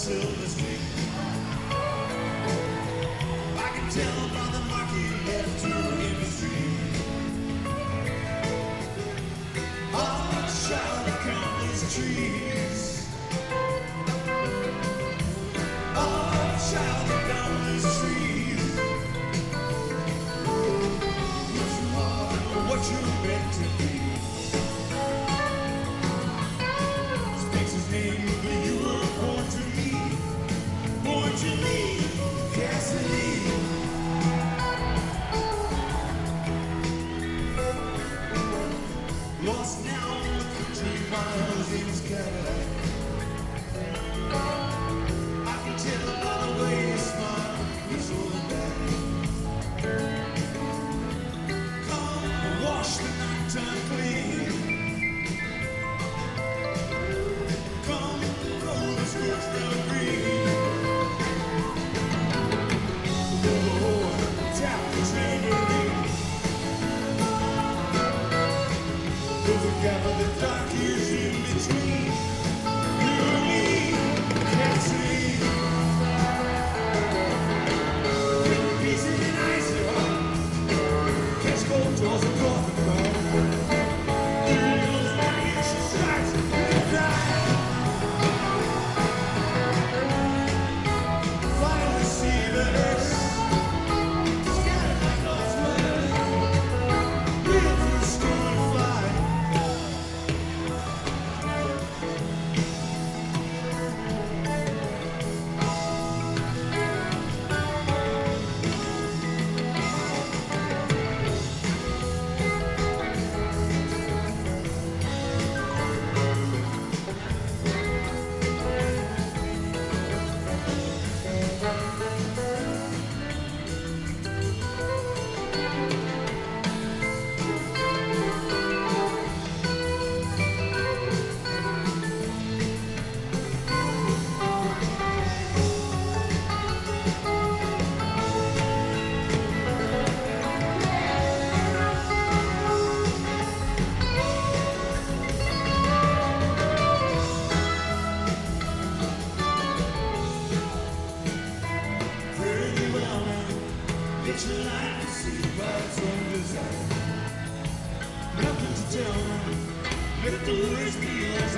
silver streak. I can tell by the mark he left to in the street. Oh, child of countless trees. Oh, child of countless trees. You are what you're meant to be. Speaks his name, but you were born to me. Born to me, Cassidy. Lost now in the country miles in his Cadillac. I can tell by the way he smiled, he's holding back. Come and wash the nighttime clean. Come and roll the skirts down green. Oh, tap the train your name. There's a gap of the dark years in between. You and me can't see. Bring pieces and ice it up. Catch cold jaws and coffee cup. There goes my ear, she strikes and die. Finally see the earth scattered like lost words. Real through storm and fly. Pretty well, man, get your life to see by its own design. Nothing to tell me, let the words be as